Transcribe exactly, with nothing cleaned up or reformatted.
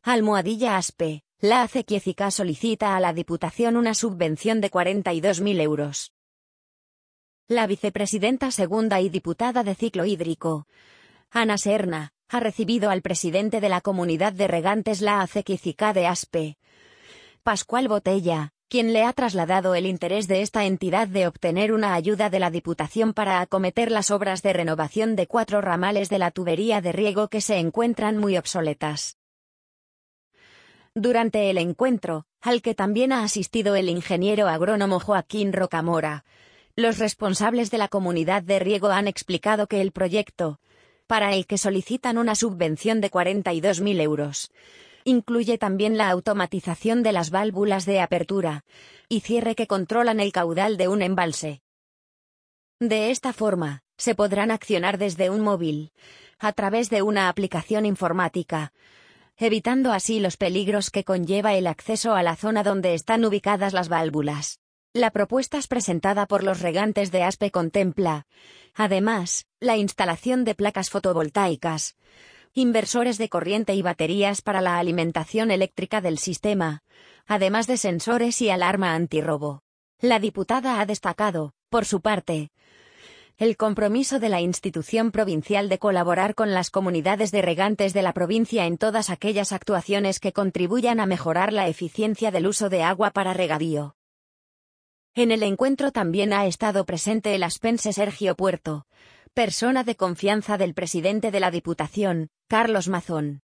Almohadilla Aspe, la Acequiécica solicita a la Diputación una subvención de cuarenta y dos mil euros. La vicepresidenta segunda y diputada de Ciclo Hídrico, Ana Serna, ha recibido al presidente de la Comunidad de Regantes la Acequiécica de Aspe, Pascual Botella, quien le ha trasladado el interés de esta entidad de obtener una ayuda de la Diputación para acometer las obras de renovación de cuatro ramales de la tubería de riego que se encuentran muy obsoletas. Durante el encuentro, al que también ha asistido el ingeniero agrónomo Joaquín Rocamora, los responsables de la comunidad de riego han explicado que el proyecto, para el que solicitan una subvención de cuarenta y dos mil euros, incluye también la automatización de las válvulas de apertura y cierre que controlan el caudal de un embalse. De esta forma, se podrán accionar desde un móvil, a través de una aplicación informática, evitando así los peligros que conlleva el acceso a la zona donde están ubicadas las válvulas. La propuesta presentada por los regantes de Aspe contempla, además, la instalación de placas fotovoltaicas, inversores de corriente y baterías para la alimentación eléctrica del sistema, además de sensores y alarma antirrobo. La diputada ha destacado, por su parte, el compromiso de la institución provincial de colaborar con las comunidades de regantes de la provincia en todas aquellas actuaciones que contribuyan a mejorar la eficiencia del uso de agua para regadío. En el encuentro también ha estado presente el aspense Sergio Puerto, persona de confianza del presidente de la Diputación, Carlos Mazón.